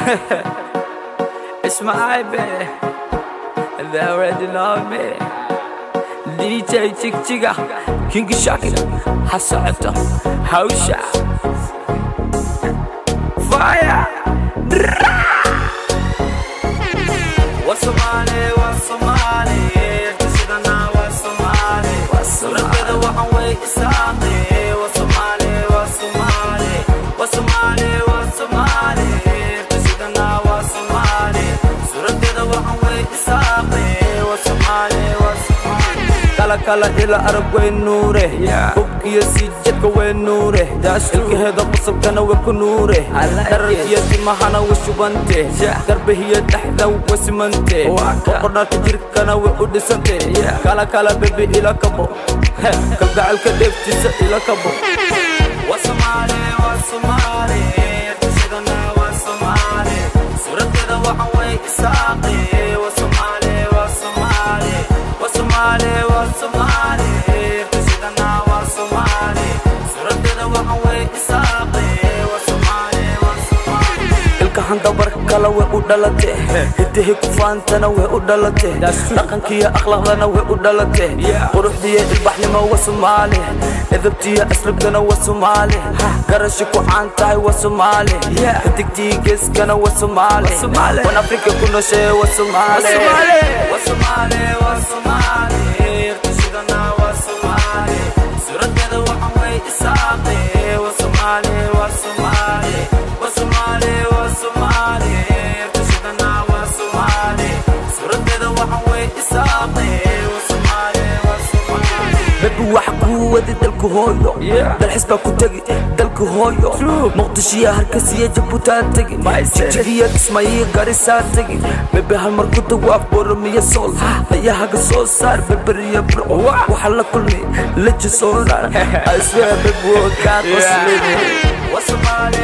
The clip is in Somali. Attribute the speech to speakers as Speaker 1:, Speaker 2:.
Speaker 1: It's my baby. They already love me. DJ Chick Chicka, King Shaki, Hasata, Hausha, Fire. What's Somali? What's Somali? What's Somali? What's Somali? What's Somali? What's Somali? What's Somali? What's Somali? What's Somali? What's Somali? Kala ila arab way nuure hubkiyo si jadka way nuure ilkaheeda qasabkana way ku nuure dararkiyo timahana way shubante darbihiyo dhaxda way simante qodharka jirkana way u dhisante kala baby ila kabo kalgacalka dheeftiisa ila kabo waa Somali waa Somali sidana waa Somali suuradeeda waxa way isaaqi waa Somali waa Somali waa Somali waa Somali sidana waa Somali suuradeeda waxa way isaaqi waa Somali waa Somali ilka handa barkala way u dhalate hidaha ku faantana way u dhalate dhaqankiyo akhlaaqdana way u dhalate quruxdiyo ilbaxnimo waa Somali edabtiyo asrabdana waa Somali garashi ku caan tahay waa Somali digtii geeskana waa Somali wan Afrika ku nooshay waa Somali waa Somali waa Somali sidana waa Somali suuradeeda waxa way isaaqi waa Somali waa Somali waa Somali waa Somali sidana waa Somali suuradeeda waxa way isaaqi waa Somali waa Somali baby wax ku wadi dalku hooyo dal xisba ku tagi dalku hooyo muqdishiya harkasiya jabuutaan tagi jijigiya ismaayi garisa tagi baby hal mar ku dawaaf boromiya sool ayahaga soo saar babariya bro waxa la kulmi la jisoona I swear baby waa kaa qoslini waa Somali